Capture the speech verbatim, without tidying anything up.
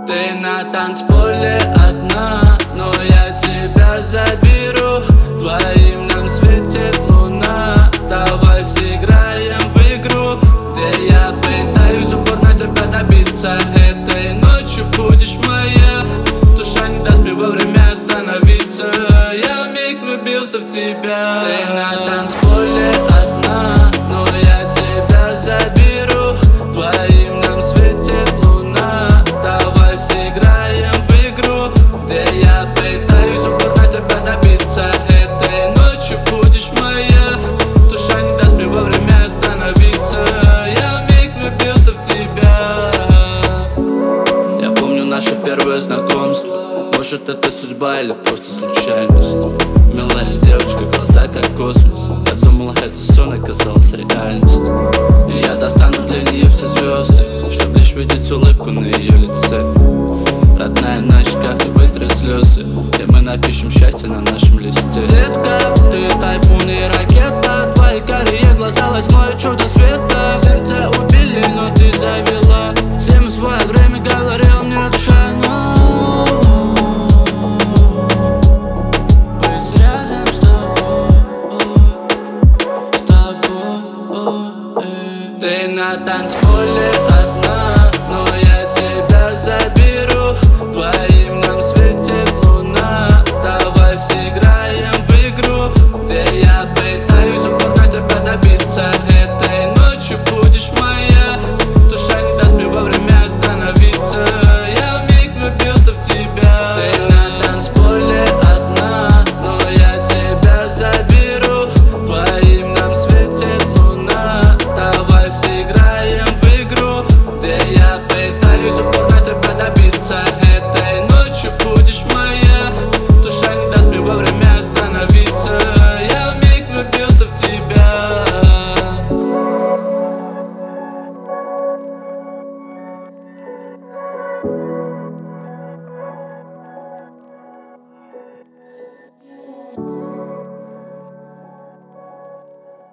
Ты на танцполе одна, но я тебя заберу. Двоим нам светит луна, давай сыграем в игру, где я пытаюсь упорно тебя добиться. Этой ночью будешь моя, душа не даст мне вовремя остановиться. Я вмиг влюбился в тебя. Ты на танцполе одна, но я тебя заберу. Двоим нам светит луна, давай сыграем в игру, где я пытаюсь упорно тебя добиться. Этой ночью будешь моя, душа не даст мне вовремя остановиться. Я вмиг влюбился в тебя. Я помню наше первое знакомство. Может, это судьба или просто случайность. Милая девочка, глаза как космос. Я думал, это сон, оказалось реальностью. И я достану для нее все звезды, чтоб лишь видеть улыбку на ее лице. Родная ночь, как ты вытри слезы, и мы напишем счастье на нашем листе. Детка, ты тайфун и ракета, твои карие глаза восьмое чудо света. Сердце убили, но ты завела. Всем в свое время говорил мне душа, но быть рядом с тобой, с тобой. Ты на танцполе одна.